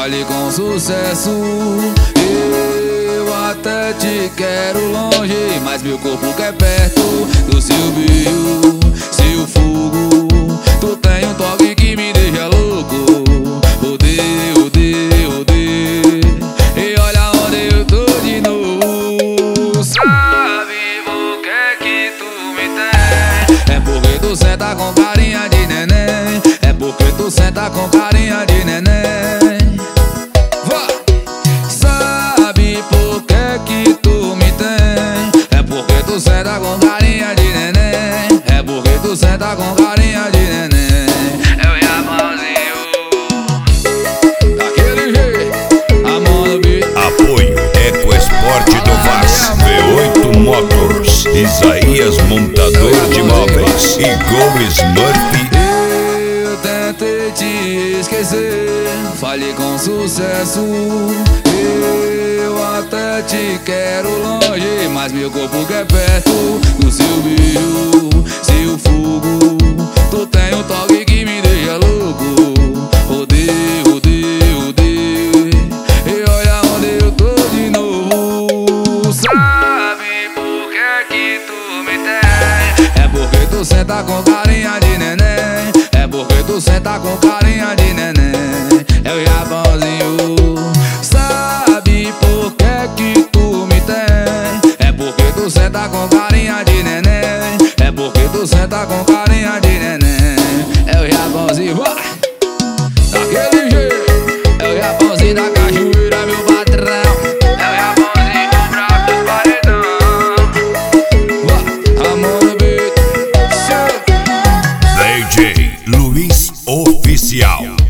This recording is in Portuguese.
fale com sucesso. Eu até te quero longe, mas meu corpo quer perto do seu beijo, seu fogo. Tu tem um toque que me deixa louco. Odeio, odeio, odeio. E olha onde eu tô de novo. Sabe por que tu me tem? É porque tu senta com carinha de neném. É porque tu senta com carinha de neném. Vá! Sabe por que tu me tem? É porque tu senta com carinha de neném. É porque tu senta com carinha de neném. Eu e a mãozinho daquele jeito, a mão no beat. Apoio Ecoesporte do Vaz, V8 Motors, Isaías Montador de Móveis e Go Smurf. Eu tentei te esquecer, falei com sucesso. Eu até te quero longe, mas meu corpo quer perto do seu beijo, seu fogo. Tu tem um toque que me deixa louco. Odeio, odeio, odeio. E olha onde eu tô de novo. Sabe por que tu me tem? É porque tu senta com carinha de neném. É porque tu senta com carinha de neném. É o Japãozinho. Sabe por que tu me tem? É porque tu senta com carinha de neném. É porque tu senta com carinha de neném. É o Japãozinho, vai! Daquele jeito. É o Japãozinho da cachoeira, meu patrão. É o Japãozinho bravo dos paredão. Vai, a mão no beat. DJ Luiz Oficial.